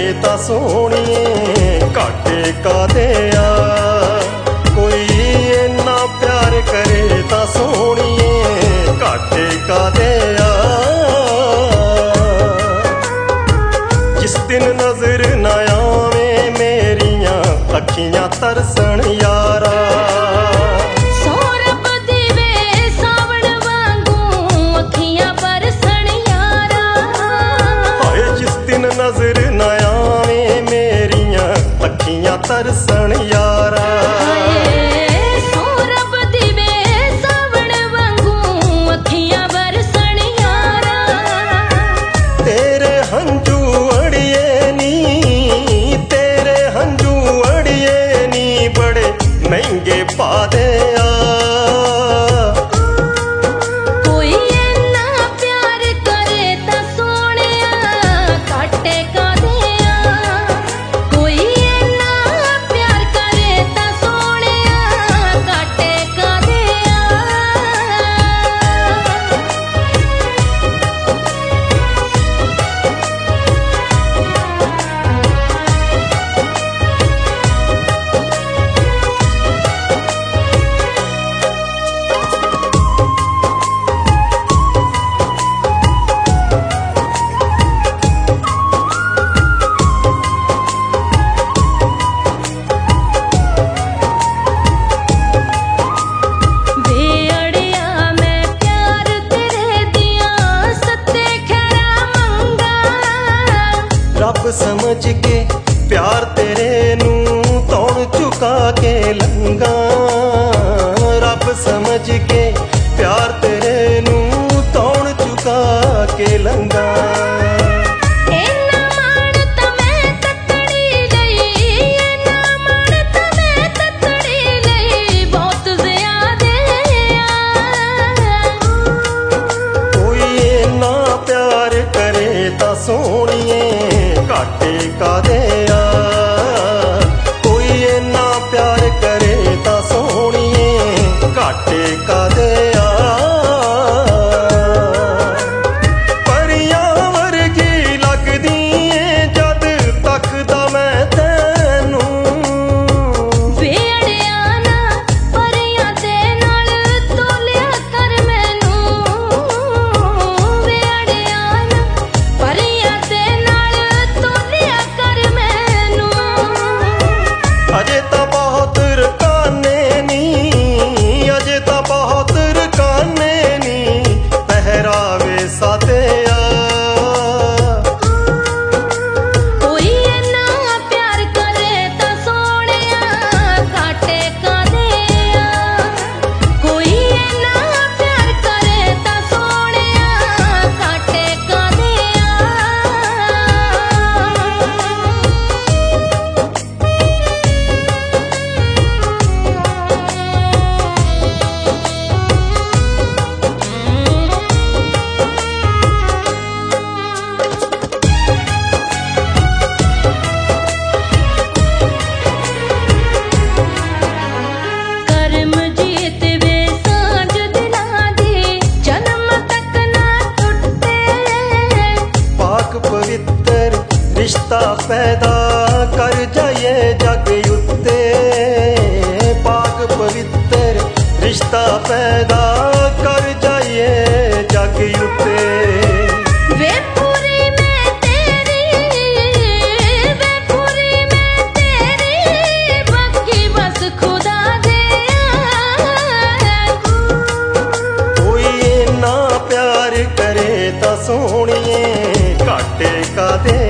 तां सोहणिए घाटे कादे आ। कोई इन्ना प्यार करे तां सोहणिए घाटे कादे आ। जिस दिन नजर ना आवे मेरियां अखियां तरसन यारा। नजर न आवे मेरियां अखियां तरसन यारा। तेरे हंजू अड़िए नी, तेरे हंजू अड़िए नी बड़े महंगे पा दे आ। रब समझ के प्यार तेरे नू तौण चुका के लंगा। रब समझ के प्यार तेरे नू तौण चुका के लंगा। कोई इन्ना प्यार करे तां सोहणिए घाटे कादे आ। कोई इन्ना प्यार करे तां सोहणिए घाटे कादे आ। परियां वर्गी लगदी ऐ जद तकदा मैं तैनू। वेड़िया ना परियां दे नाल तोलिया कर मैनू। वेड़िया ना परियां दे नाल तोलिया कर मैनू। अजे तां बहुत रकाने नी, अजे तां बहुत रकाने नी पहरावे सादे आ। कोई इन्ना प्यार करे तां सोहणिया घाटे कादे आ। कोई इन्ना प्यार करे तां सोहणिया घाटे कादे आ। करम जीत वे सांझ दिलां दी जन्म तक ना टुटे। पाक पवित्र रिश्ता पैदा कर जाइए जग उत्ते। पाक पवित्र रिश्ता पैदा कर जाइए जग उत्ते। वे पूरी मैं तेरी, वे पूरी मैं तेरी बाकी बस खुदा दे आ। कोई इन्ना प्यार करे तां सोहणिए घाटे कादे